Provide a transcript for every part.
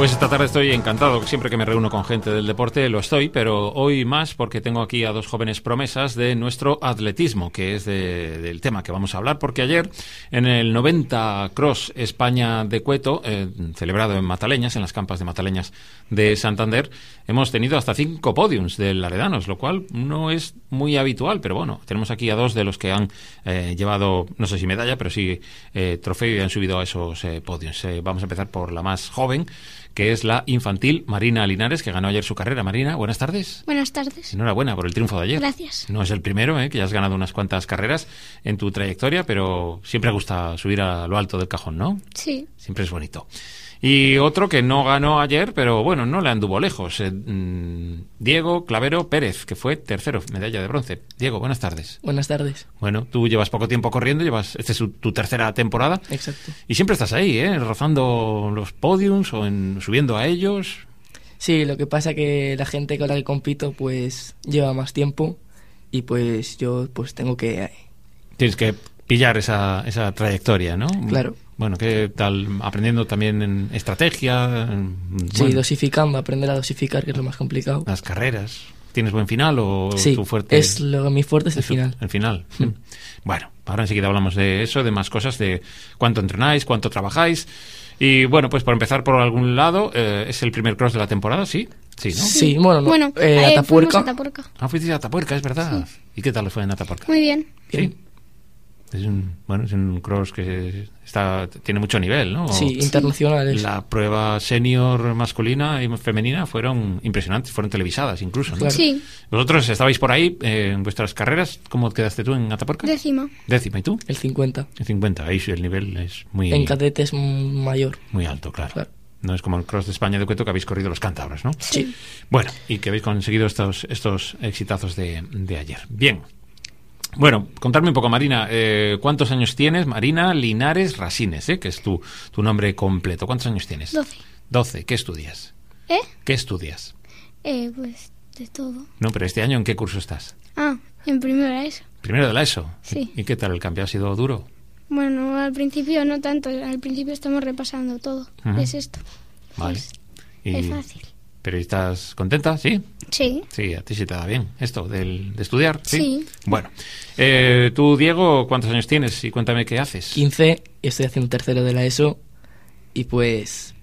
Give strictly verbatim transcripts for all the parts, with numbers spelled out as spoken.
Pues esta tarde estoy encantado, siempre que me reúno con gente del deporte lo estoy, pero hoy más porque tengo aquí a dos jóvenes promesas de nuestro atletismo, que es de, del tema que vamos a hablar, porque ayer en el noventa Cross España de Cueto, eh, celebrado en Mataleñas, en las campas de Mataleñas de Santander, hemos tenido hasta cinco podiums de laredanos, lo cual no es muy habitual, pero bueno, tenemos aquí a dos de los que han eh, llevado, no sé si medalla, pero sí eh, trofeo y han subido a esos eh, podiums. Eh, vamos a empezar por la más joven, que es la infantil Marina Linares, que ganó ayer su carrera. Marina, buenas tardes. Buenas tardes. Enhorabuena por el triunfo de ayer. Gracias. No es el primero, ¿eh? que ya has ganado unas cuantas carreras en tu trayectoria, pero siempre gusta subir a lo alto del cajón, ¿no? Sí. Siempre es bonito. Y otro que no ganó ayer, pero bueno, no le anduvo lejos. Eh, mmm, Diego Clavero Pérez, que fue tercero, medalla de bronce. Diego, buenas tardes. Buenas tardes. Bueno, tú llevas poco tiempo corriendo, llevas esta es tu, tu tercera temporada. Exacto. Y siempre estás ahí, ¿eh? Rozando los podiums o en, subiendo a ellos. Sí, lo que pasa que la gente con la que compito pues lleva más tiempo y pues yo pues tengo que... Tienes que pillar esa, esa trayectoria, ¿no? Claro. Bueno, ¿qué tal? Aprendiendo también en estrategia. En, sí, bueno, dosificando, aprender a dosificar, que es lo más complicado. Las carreras. ¿Tienes buen final o sí, tu fuerte? es lo mi fuerte es el Eso, final. El final. Mm. Bueno, ahora enseguida hablamos de eso, de más cosas, de cuánto entrenáis, cuánto trabajáis. Y bueno, pues por empezar por algún lado, eh, ¿es el primer cross de la temporada? Sí. Sí, ¿no? Sí, bueno, no. Bueno, eh, eh, Atapuerca. fuimos a Atapuerca. Ah, fuiste a Atapuerca, es verdad. Sí. ¿Y qué tal fue en Atapuerca? Muy bien. Sí. Es un, bueno, es un cross que está tiene mucho nivel, ¿no? Sí, internacionales. La prueba senior masculina y femenina fueron impresionantes, fueron televisadas incluso, ¿no? Claro. Sí. Vosotros estabais por ahí eh, en vuestras carreras. ¿Cómo quedaste tú en Atapuerca? Décima. Décima. ¿Y tú? El cincuenta. En cincuenta. Ahí sí el nivel es muy... En cadete es mayor. Muy alto, claro. Claro. No es como el cross de España de Cueto que habéis corrido los cántabros, ¿no? Sí. Bueno, y que habéis conseguido estos, estos exitazos de, de ayer. Bien. Bueno, contarme un poco, Marina, eh, ¿cuántos años tienes? Marina Linares Rasines, ¿eh? Que es tu, tu nombre completo. ¿Cuántos años tienes? Doce. Doce. ¿Qué estudias? ¿Eh? ¿Qué estudias? Eh, pues de todo. No, pero este año ¿en qué curso estás? Ah, en primero era eso. Primero de la ESO. Sí. ¿Y qué tal? ¿El cambio ha sido duro? Bueno, al principio no tanto. Al principio estamos repasando todo. Ujú. Es esto. Vale. Pues, Y- es fácil. ¿Pero estás contenta? ¿Sí? Sí. Sí, a ti sí te da bien esto del, de estudiar. Sí. Sí. Bueno, eh, tú, Diego, ¿cuántos años tienes? Y cuéntame qué haces. quince, estoy haciendo tercero de la ESO y pues...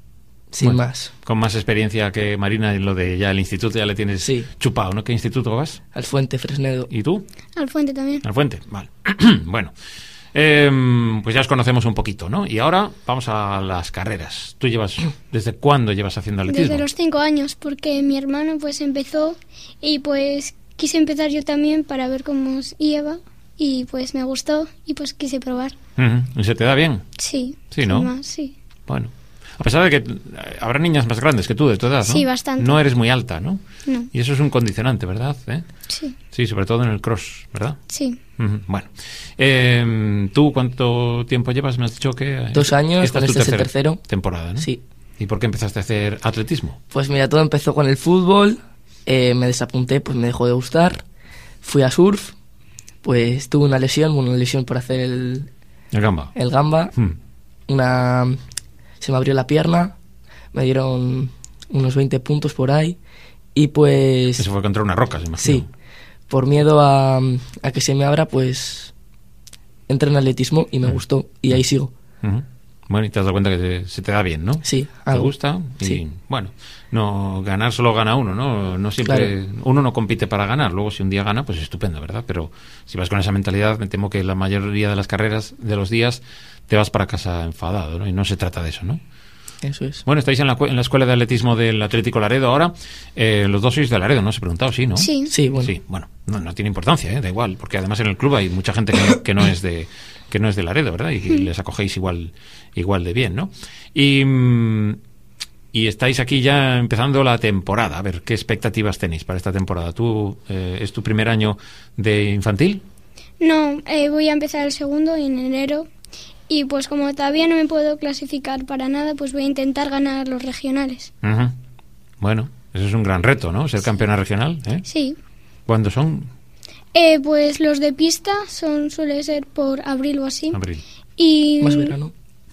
Sin Bueno, más. Con más experiencia que Marina en lo de ya el instituto, ya le tienes Sí. chupado, ¿no? ¿Qué instituto vas? Al Fuente Fresnedo. ¿Y tú? Al Fuente también. Al Fuente, vale. Bueno, eh, pues ya os conocemos un poquito, ¿no? Y ahora vamos a las carreras. ¿Tú llevas, desde cuándo llevas haciendo atletismo? Desde los cinco años, porque mi hermano pues empezó y pues quise empezar yo también para ver cómo os iba y pues me gustó y pues quise probar. Ujú. ¿Y se te da bien? Sí. Sí, ¿no? Más, sí. Bueno. A pesar de que eh, habrá niñas más grandes que tú, de tu edad, ¿no? Sí, bastante. No eres muy alta, ¿no? No. Y eso es un condicionante, ¿verdad? ¿Eh? Sí. Sí, sobre todo en el cross, ¿verdad? Sí. Ujú. Bueno. Eh, ¿Tú cuánto tiempo llevas? Me has dicho que... eh, Dos años, esta con es tu este es el tercera tercero. temporada, ¿no? Sí. ¿Y por qué empezaste a hacer atletismo? Pues mira, todo empezó con el fútbol, eh, me desapunté, pues me dejó de gustar, fui a surf, pues tuve una lesión, una lesión por hacer el, El gamba. el gamba, Mm. una se me abrió la pierna, me dieron unos veinte puntos por ahí y pues Eso fue contra unas rocas, imagino. sí, por miedo a, a que se me abra, pues entré en atletismo y me Mm. gustó y ahí sigo. Ujú. Bueno, y te has dado cuenta que te- se te da bien, ¿no? Sí, ¿Te algo. gusta? Y Sí. bueno, no ganar solo gana uno, ¿no? No siempre uno no compite para ganar. Luego si un día gana, pues estupendo, ¿verdad? Pero si vas con esa mentalidad, me temo que la mayoría de las carreras de los días te vas para casa enfadado, ¿no? Y no se trata de eso, ¿no? Eso es. Bueno, estáis en la, cu- en la escuela de atletismo del Atlético Laredo ahora. Eh, los dos sois de Laredo, ¿no? Os he preguntado, sí, ¿no? Sí. Sí, bueno. Sí, bueno, no, no tiene importancia, ¿eh? Da igual, porque además en el club hay mucha gente que, que no es de que no es de Laredo, ¿verdad? Y, y les acogéis igual igual de bien, ¿no? Y, mm, y estáis aquí ya empezando la temporada. A ver, ¿qué expectativas tenéis para esta temporada? ¿Tú eh, es tu primer año de infantil? No, eh, voy a empezar el segundo en enero y pues como todavía no me puedo clasificar para nada, pues voy a intentar ganar los regionales. Ujú. Bueno, eso es un gran reto, ¿no? Ser campeona regional, ¿eh? Sí. ¿Cuándo son? Eh, pues los de pista son suele ser por abril o así. Abril. Y Más verano. Ujú.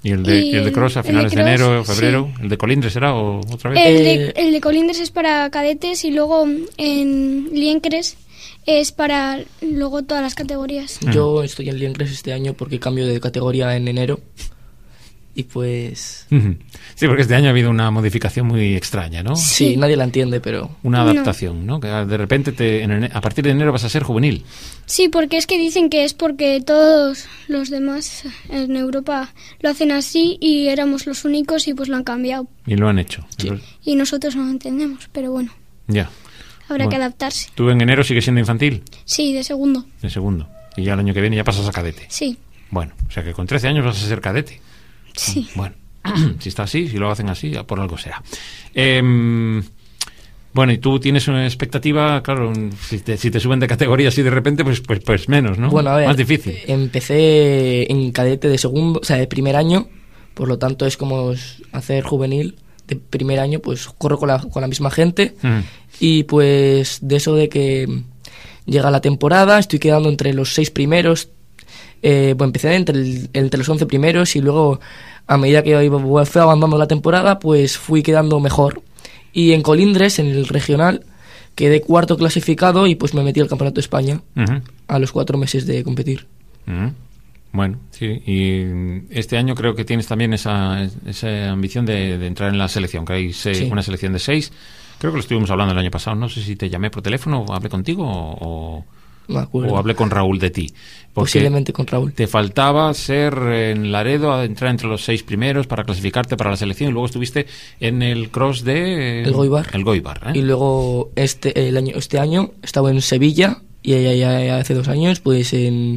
¿Y el de, y el de cross a finales de, de cross, enero, febrero? Sí. ¿El de colindres será o otra vez? El de, Eh, el de colindres es para cadetes y luego en Liencres es para luego todas las categorías. Yo estoy en Liencres este año porque cambio de categoría en enero. Y pues... Sí, porque este año ha habido una modificación muy extraña, ¿no? Sí, Sí. nadie la entiende, pero... Una adaptación, ¿no? Que de repente te, en ene- a partir de enero vas a ser juvenil. Sí, porque es que dicen que es porque todos los demás en Europa lo hacen así y éramos los únicos y pues lo han cambiado. Y lo han hecho. Sí. Y nosotros no lo entendemos, pero bueno, Ya. habrá Bueno. que adaptarse. ¿Tú en enero sigues siendo infantil? Sí, de segundo. De segundo. Y ya el año que viene ya pasas a cadete. Sí, Bueno, o sea que con trece años vas a ser cadete. sí. Bueno, si está así, si lo hacen así, ya por algo será. Eh, bueno, y tú tienes una expectativa, claro, si te, si te suben de categoría así de repente, pues, pues, pues menos, ¿no? Bueno, a ver, Más difícil. empecé en cadete de segundo, o sea, de primer año, por lo tanto es como hacer juvenil de primer año, pues corro con la, con la misma gente Mm. y pues de eso de que llega la temporada, estoy quedando entre los seis primeros, eh, pues empecé entre, el- entre los once primeros y luego a medida que iba, fue avanzando la temporada, pues fui quedando mejor. Y en colindres, en el regional, quedé cuarto clasificado y pues me metí al Campeonato de España Ujú. a los cuatro meses de competir. Ujú. Bueno, sí, y este año creo que tienes también esa, esa ambición de, de entrar en la selección, que hay seis- Sí. una selección de seis. Creo que lo estuvimos hablando el año pasado, no sé si te llamé por teléfono o hablé contigo o, Me acuerdo. o hablé con Raúl de ti. Porque Posiblemente con Raúl. te faltaba ser en Laredo, a entrar entre los seis primeros para clasificarte para la selección y luego estuviste en el cross de... El Goibar. El Goibar, ¿eh? Y luego este el año este año estaba en Sevilla y ya, ya- ya hace dos años pues en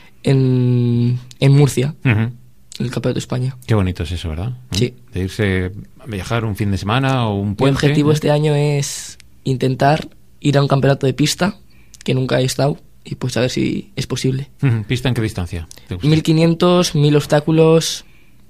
en, en Murcia, Ujú. en el Campeonato de España. Qué bonito es eso, ¿verdad? Sí. De irse a viajar un fin de semana o un Mi puente. objetivo ¿eh? este año es intentar ir a un campeonato de pista que nunca he estado y pues a ver si es posible. Ujú. ¿Pista en qué distancia? ¿Te gusta? mil quinientos, mil obstáculos,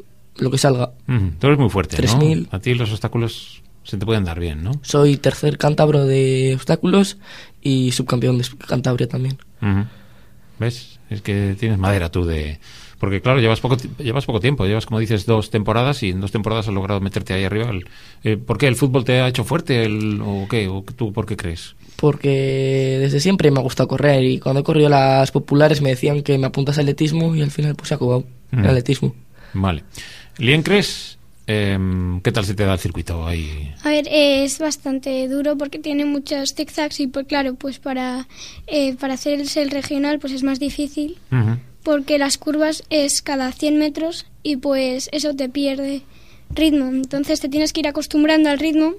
lo que salga. Ujú. Tú eres muy fuerte, tres ¿no? mil. A ti los obstáculos se te pueden dar bien, ¿no? Soy tercer cántabro de obstáculos y subcampeón de Cantabria también. Ujú. ¿Ves? Es que tienes madera tú de... Porque claro, llevas poco ti- llevas poco tiempo, llevas como dices dos temporadas y en dos temporadas has logrado meterte ahí arriba. El- eh, ¿Por qué? ¿El fútbol te ha hecho fuerte el, o qué? ¿O tú por qué crees? Porque desde siempre me ha gustado correr y cuando he corrido las populares me decían que me apuntas a atletismo y al final pues he acabado en Mm. atletismo. Vale. Liencres, eh, ¿qué tal se te da el circuito ahí? A ver, eh, es bastante duro porque tiene muchos zigzags y pues claro, pues para, eh, para hacerse el regional pues es más difícil Ujú. porque las curvas es cada cien metros y pues eso te pierde ritmo. Entonces te tienes que ir acostumbrando al ritmo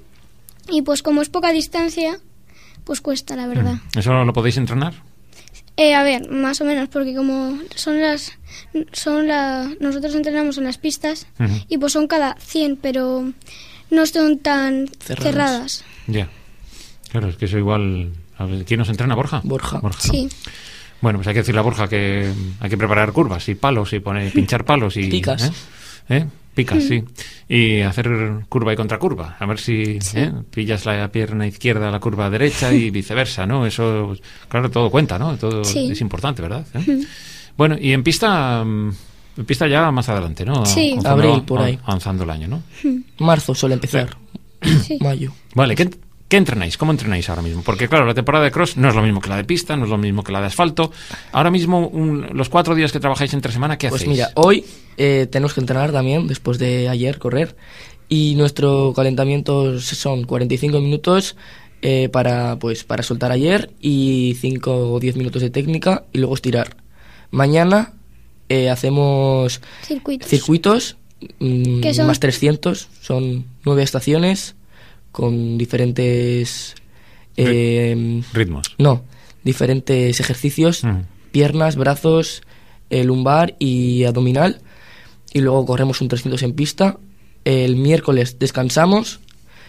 y pues como es poca distancia, pues cuesta, la verdad. ¿Eso lo podéis entrenar? Eh, a ver, más o menos, porque como son las, son la, nosotros entrenamos en las pistas Ujú. y pues son cada cien, pero no son tan Cerradas. cerradas. Ya. Claro, es que eso igual... a ver, ¿quién nos entrena? ¿Borja? Borja. ¿no? Sí, Bueno, pues hay que decirle a Borja que hay que preparar curvas y palos y poner, pinchar palos y... Picas. ¿eh? ¿Eh? Picas, sí. Y hacer curva y contracurva. A ver si Sí. ¿eh? pillas la pierna izquierda a la curva derecha y viceversa, ¿no? Eso, claro, todo cuenta, ¿no? Todo Sí. es importante, ¿verdad? ¿Eh? Bueno, y en pista... mm, En pista ya más adelante, ¿no? Sí. Conforme Abril, va por ahí. avanzando el año, ¿no? Marzo suele empezar, sí. mayo. Vale, ¿qué, ¿qué entrenáis? ¿Cómo entrenáis ahora mismo? Porque claro, la temporada de cross no es lo mismo que la de pista, no es lo mismo que la de asfalto. Ahora mismo, un- los cuatro días que trabajáis entre semana, ¿qué Pues hacéis? mira, hoy eh, tenemos que entrenar también, después de ayer correr, y nuestro calentamiento son cuarenta y cinco minutos eh, para, pues, para soltar ayer y cinco o diez minutos de técnica y luego estirar. Mañana eh, hacemos Circuitos. circuitos, mm, ¿Qué son? más trescientos, son nueve estaciones con diferentes... eh, Ritmos. no, diferentes ejercicios, Ujú. piernas, brazos, eh, lumbar y abdominal. Y luego corremos un trescientos en pista. El miércoles descansamos.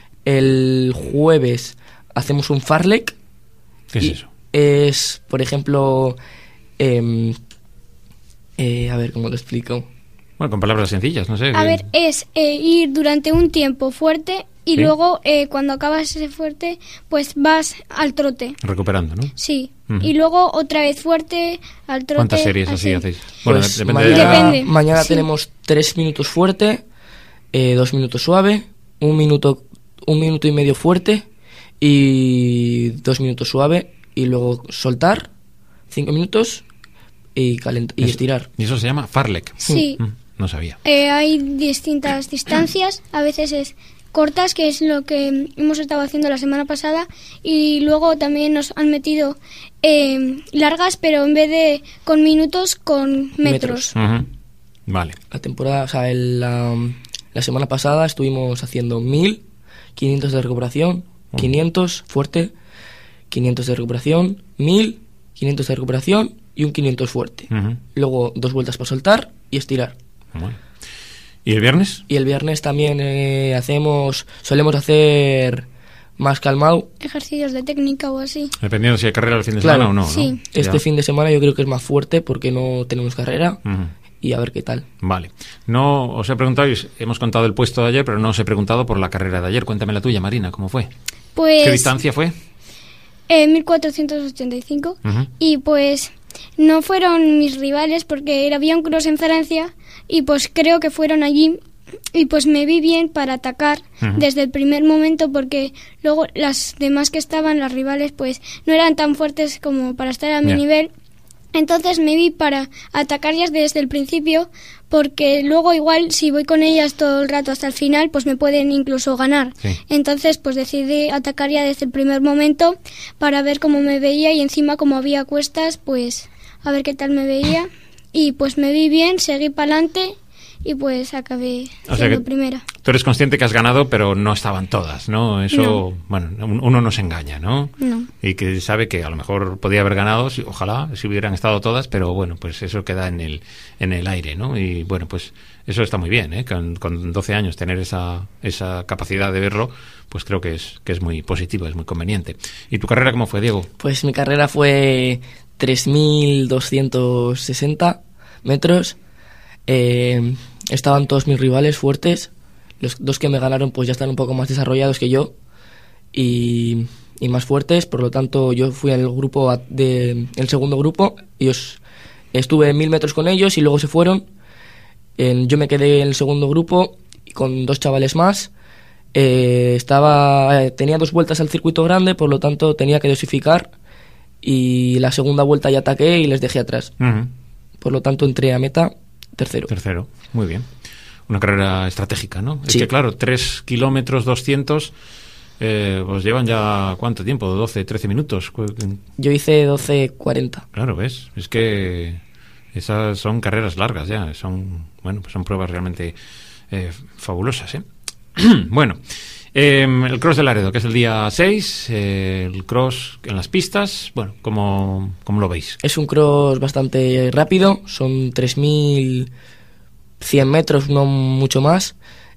El jueves hacemos un farlek. ¿Qué es y eso? Es, por ejemplo, em, eh, a ver cómo lo explico. Bueno, con palabras sencillas, no sé. A que- ver, es eh, ir durante un tiempo fuerte y ¿Sí? luego eh, cuando acabas ese fuerte, pues vas al trote. Recuperando, ¿no? Sí. Ujú. Y luego otra vez fuerte, al trote. ¿Cuántas series así, hacéis? Bueno, Pues depende mañana, de la... Depende. mañana Sí. tenemos tres minutos fuerte, eh, dos minutos suave, un minuto, un minuto y medio fuerte y dos minutos suave y luego soltar, cinco minutos y, calent y Eso- estirar. Y eso se llama Farlek. Sí. Mm, no sabía. Eh, hay distintas distancias, a veces es cortas, que es lo que hemos estado haciendo la semana pasada, y luego también nos han metido eh, largas, pero en vez de con minutos, con metros. Metros. Ujú. Vale. La temporada, o sea, el, la, la semana pasada estuvimos haciendo mil, quinientos de recuperación, quinientos fuerte, quinientos de recuperación, mil, quinientos de recuperación y un quinientos fuerte. Ujú. Luego dos vueltas para soltar y estirar. Bueno. ¿Y el viernes? Y el viernes también eh, hacemos, solemos hacer más calmado. Ejercicios de técnica o así. Dependiendo si hay carrera el fin de Claro. semana o no, ¿no? Sí. Este Ya. fin de semana yo creo que es más fuerte porque no tenemos carrera Ujú. y a ver qué tal. Vale. No os he preguntado, y os- hemos contado el puesto de ayer, pero no os he preguntado por la carrera de ayer. Cuéntame la tuya, Marina, ¿cómo fue? Pues ¿Qué distancia fue? eh, mil cuatrocientos ochenta y cinco. Ujú. Y pues no fueron mis rivales porque era- había un cross en Francia y pues creo que fueron allí y pues me vi bien para atacar Ujú. desde el primer momento, porque luego las demás que estaban, las rivales, pues no eran tan fuertes como para estar a mi Ya. nivel. Entonces me vi para atacar ya desde el principio, porque luego igual si voy con ellas todo el rato hasta el final, pues me pueden incluso ganar. Sí. Entonces pues decidí atacar ya desde el primer momento para ver cómo me veía, y encima como había cuestas, pues a ver qué tal me veía. Y pues me vi bien, seguí para adelante y pues acabé O sea siendo que- primera. Tú eres consciente que has ganado, pero no estaban todas, ¿no? Eso, No. bueno, un- uno no se engaña, ¿no? No. Y que sabe que a lo mejor podía haber ganado, si- ojalá, si hubieran estado todas, pero bueno, pues eso queda en el, en el aire, ¿no? Y bueno, pues eso está muy bien, ¿eh? Con, con doce años tener esa, esa capacidad de verlo, pues creo que es, que es muy positivo, es muy conveniente. ¿Y tu carrera cómo fue, Diego? Pues mi carrera fue tres mil doscientos sesenta metros. Eh, estaban todos mis rivales fuertes. Los dos que me ganaron pues ya están un poco más desarrollados que yo y, y más fuertes. Por lo tanto, yo fui al grupo a- de el segundo grupo. Ellos estuve mil metros con ellos y luego se fueron. En- yo me quedé en el segundo grupo con dos chavales más. Eh, estaba eh, tenía dos vueltas al circuito grande, por lo tanto tenía que dosificar, y la segunda vuelta ya ataqué y les dejé atrás. Ujú. Por lo tanto entré a meta tercero. Tercero, muy bien. Una carrera estratégica, ¿no? Es Sí. que claro, tres kilómetros doscientos, eh, pues llevan ya, ¿cuánto tiempo? doce, trece minutos. Cu- Yo hice doce cuarenta. Claro, ¿ves? Es que esas son carreras largas ya, son, bueno, pues son pruebas realmente eh, fabulosas, ¿eh? Bueno, eh, el Cross de Laredo, que es el día seis, eh, el cross en las pistas, bueno, ¿cómo, cómo lo veis? Es un cross bastante rápido, son tres mil cien metros, no mucho más,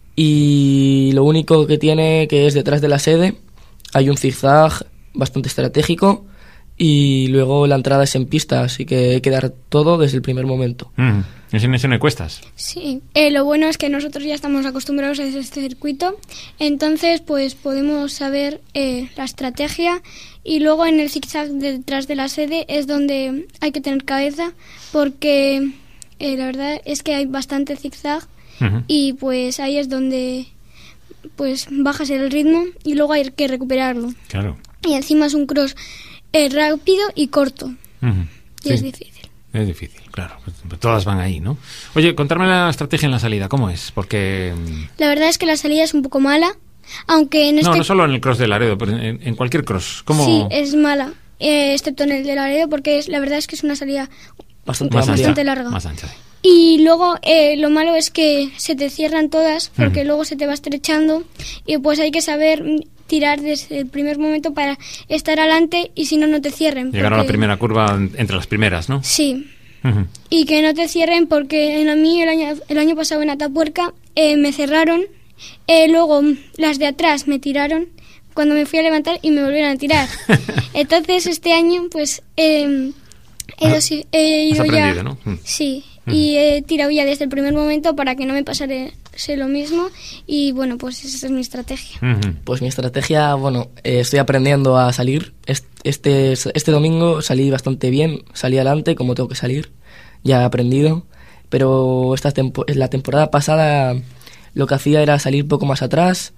y lo único que tiene que es detrás de la sede hay un zigzag bastante estratégico, y luego la entrada es en pista, así que hay que dar todo desde el primer momento. Mm, ¿Es en ese no hay cuestas? Sí, eh, lo bueno es que nosotros ya estamos acostumbrados a este circuito, entonces pues podemos saber eh, la estrategia, y luego en el zigzag detrás de la sede es donde hay que tener cabeza, porque eh, la verdad es que hay bastante zigzag Ujú. y pues ahí es donde pues bajas el ritmo y luego hay que recuperarlo. Claro. Y encima es un cross eh, rápido y corto, Ujú. y Sí. es difícil. Es difícil, claro. Pues todas van ahí, ¿no? Oye, contarme la estrategia en la salida, ¿cómo es? Porque... mm, La verdad es que la salida es un poco mala, aunque en este... No, no solo en el cross de Laredo, pero en, en cualquier cross. ¿Cómo? Sí, es mala, eh, excepto en el de Laredo, porque es, la verdad es que es una salida Bastante más amplia. ancha, bastante larga. Más ancha, sí. Y luego eh, lo malo es que se te cierran todas, porque Ujú. luego se te va estrechando, y pues hay que saber mm, tirar desde el primer momento para estar adelante, y si no, no te cierren. Llegar a la porque- primera curva en- entre las primeras, ¿no? Sí, Ujú. y que no te cierren, porque en a mí el año, el año pasado en Atapuerca eh, me cerraron, eh, luego mm, las de atrás me tiraron cuando me fui a levantar y me volvieron a tirar. Entonces este año pues eh, he, Ah, dosi- he has ido ya... aprendido, ¿no? Mm. Sí, Ujú. y he tirado ya desde el primer momento para que no me pasara sé lo mismo y bueno, pues esa es mi estrategia. Uh-huh. Pues mi estrategia, bueno, eh, estoy aprendiendo a salir. Este, este domingo salí bastante bien, salí adelante como tengo que salir, ya he aprendido, pero esta tempo- la temporada pasada lo que hacía era salir un poco más atrás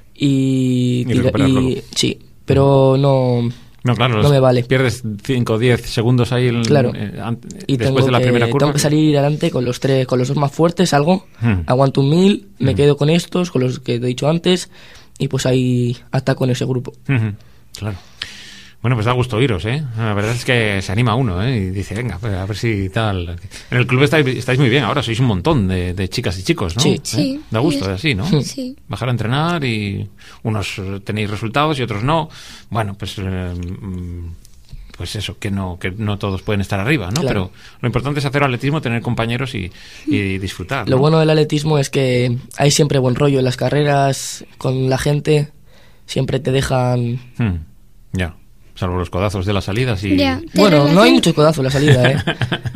y... Y recuperar luego. Sí, pero no... No, claro, no me vale. Pierdes cinco o diez segundos ahí el, claro. eh, an- y después tengo de la que, primera curva. tengo que salir adelante con los tres, con los dos más fuertes, salgo, Hmm. aguanto un mil, me Hmm. quedo con estos, con los que te he dicho antes, y pues ahí ataco en ese grupo. Uh-huh. Claro. Bueno, pues da gusto oíros, ¿eh? La verdad es que se anima uno, ¿eh? Y dice, venga, pues a ver si tal... En el club estáis, estáis muy bien ahora, sois un montón de, de chicas y chicos, ¿no? Sí. ¿Eh? Sí. Da gusto, Y así, ¿no? Sí. Bajar a entrenar y unos eh, tenéis resultados y otros no. Bueno, pues... eh, mm, pues eso, que no que no todos pueden estar arriba, ¿no? Claro. Pero lo importante es hacer atletismo, tener compañeros y, y disfrutar, Lo ¿no? bueno del atletismo es que hay siempre buen rollo en las carreras, con la gente, siempre te dejan... Hmm. Ya, salvo los codazos de las salidas y... Ya. Te Bueno, no hay relacionas- muchos codazos en la salida, ¿eh?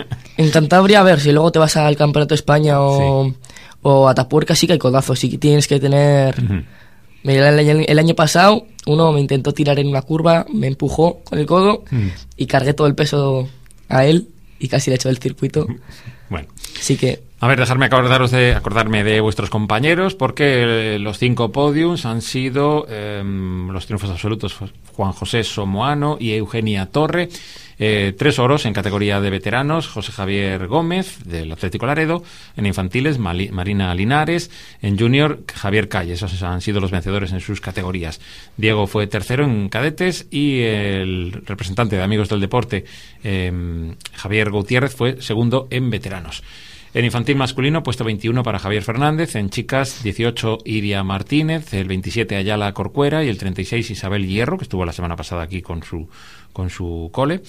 En Cantabria, a ver, si luego te vas al Campeonato de España o, o a Tapuerca, sí que hay codazos, sí que tienes que tener... Ujú. Mira, el, año- el año pasado uno me intentó tirar en una curva, me empujó con el codo Mm. y cargué todo el peso a él y casi le he hecho el circuito. Bueno. Así que A ver, dejarme acordaros de, acordarme de vuestros compañeros, porque eh, los cinco podiums han sido eh, los triunfos absolutos Juan José Somoano y Eugenia Torre. Eh, tres oros en categoría de veteranos, José Javier Gómez, del Atlético Laredo; en infantiles, Mali- Marina Linares; en junior, Javier Calle. Esos han sido los vencedores en sus categorías. Diego fue tercero en cadetes y el representante de Amigos del Deporte, eh, Javier Gutiérrez, fue segundo en veteranos. En infantil masculino, puesto veintiuno para Javier Fernández; en chicas, dieciocho Iria Martínez; el veintisiete Ayala Corcuera y el treinta y seis Isabel Hierro, que estuvo la semana pasada aquí con su con su cole.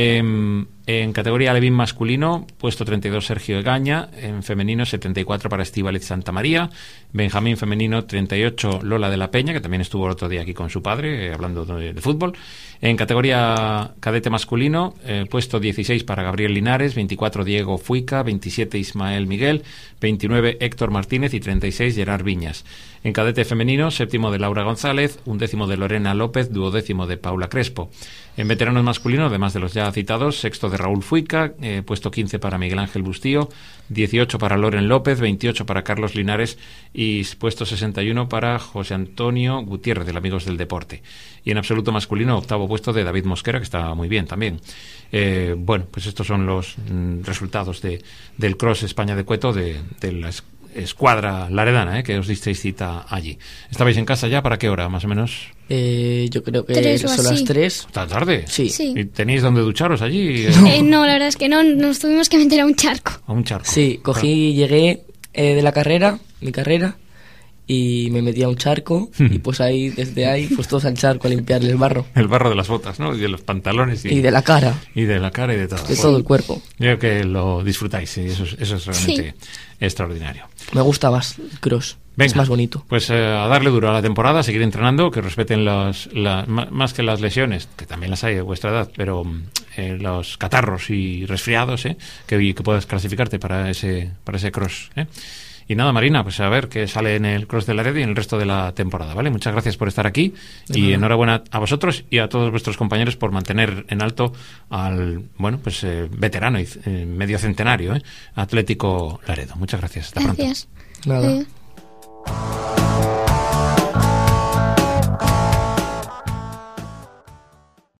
Eh, en categoría alevín masculino, puesto treinta y dos Sergio Egaña; en femenino, setenta y cuatro para Estíbaliz Santamaría; Benjamín femenino, treinta y ocho Lola de la Peña, que también estuvo el otro día aquí con su padre, eh, hablando de, de fútbol. En categoría cadete masculino, eh, puesto dieciséis para Gabriel Linares; veinticuatro Diego Fuica; veintisiete Ismael Miguel; veintinueve Héctor Martínez y treinta y seis Gerard Viñas. En cadete femenino, séptimo de Laura González; undécimo de Lorena López; duodécimo de Paula Crespo. En veteranos masculino, además de los ya citados, sexto de Raúl Fuica; eh, puesto quince para Miguel Ángel Bustío; dieciocho para Loren López; veintiocho para Carlos Linares y puesto sesenta y uno para José Antonio Gutiérrez, del Amigos del Deporte. Y en absoluto masculino, octavo puesto de David Mosquera, que está muy bien también. Eh, bueno, pues estos son los mm, resultados de, del Cross España de Cueto, de, de la es- escuadra laredana, eh, que os disteis cita allí. ¿Estabais en casa ya? ¿Para qué hora, más o menos? eh, yo creo que Tres o son así. las tres. ¿Esta tarde? Sí. Sí. ¿Y tenéis donde ducharos allí? Eh, Eh, no, la verdad es que no, nos tuvimos que meter a un charco. A un charco. Sí, cogí, llegué eh, de la carrera, mi carrera, y me metí a un charco y pues ahí, desde ahí, pues todos al charco a limpiar el barro. El barro de las botas, ¿no? Y de los pantalones. Y, Y de la cara, y de la cara y de todo. de todo el cuerpo. Yo creo que lo disfrutáis, sí, eso es, eso es realmente extraordinario. Me gusta más el cross, Venga, es más bonito. Pues eh, a darle duro a la temporada, a seguir entrenando, que respeten los, la- ma- más que las lesiones, que también las hay de vuestra edad, pero mm, eh, los catarros y resfriados, ¿eh? que, que puedas clasificarte para ese, para ese cross. ¿eh? Y nada, Marina, pues a ver qué sale en el Cross de Laredo y en el resto de la temporada, ¿vale? Muchas gracias por estar aquí De y nada. enhorabuena a vosotros y a todos vuestros compañeros por mantener en alto al, bueno, pues eh, veterano y eh, medio centenario, ¿eh? Atlético Laredo. Muchas gracias. Hasta pronto. Gracias. Nada. Adiós.